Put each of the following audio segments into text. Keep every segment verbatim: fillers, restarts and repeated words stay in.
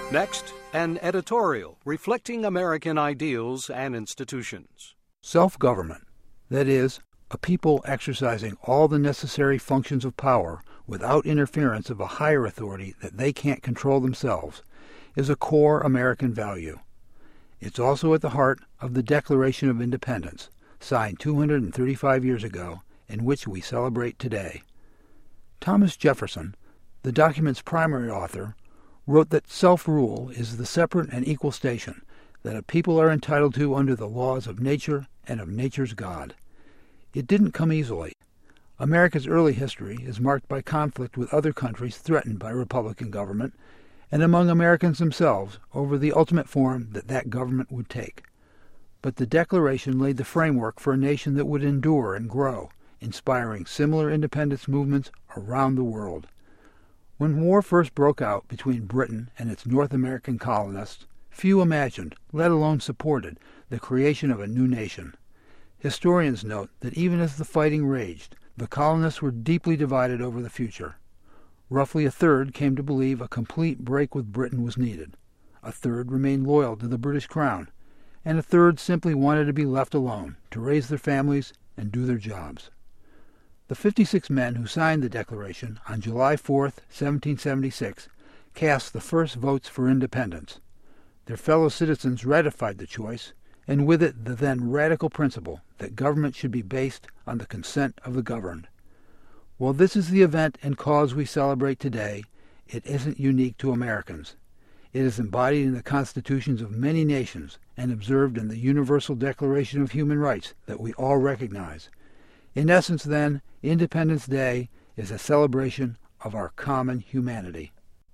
Next, an editorial reflecting American ideals and institutions. Self-government, that is, a people exercising all the necessary functions of power without interference of a higher authority that they can't control themselves, is a core American value. It's also at the heart of the Declaration of Independence, signed two hundred thirty-five years ago, and which we celebrate today. Thomas Jefferson, the document's primary author, wrote that self-rule is the separate and equal station that a people are entitled to under the laws of nature and of nature's God. It didn't come easily. America's early history is marked by conflict with other countries threatened by Republican government, and among Americans themselves over the ultimate form that that government would take. But the Declaration laid the framework for a nation that would endure and grow, inspiring similar independence movements around the world. When war first broke out between Britain and its North American colonists, few imagined, let alone supported, the creation of a new nation. Historians note that even as the fighting raged, the colonists were deeply divided over the future. Roughly a third came to believe a complete break with Britain was needed. A third remained loyal to the British Crown, and a third simply wanted to be left alone, to raise their families and do their jobs. The fifty-six men who signed the Declaration on July fourth, seventeen seventy-six, cast the first votes for independence. Their fellow citizens ratified the choice, and with it the then radical principle that government should be based on the consent of the governed. While this is the event and cause we celebrate today, it isn't unique to Americans. It is embodied in the constitutions of many nations and observed in the Universal Declaration of Human Rights that we all recognize. In essence, then, Independence Day is a celebration of our common humanity.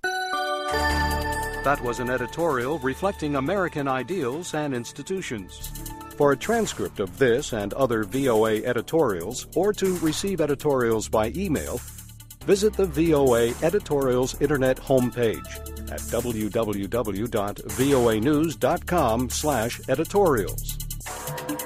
That was an editorial reflecting American ideals and institutions. For a transcript of this and other V O A editorials, or to receive editorials by email, visit the V O A Editorials Internet homepage at w w w dot voa news dot com slash editorials.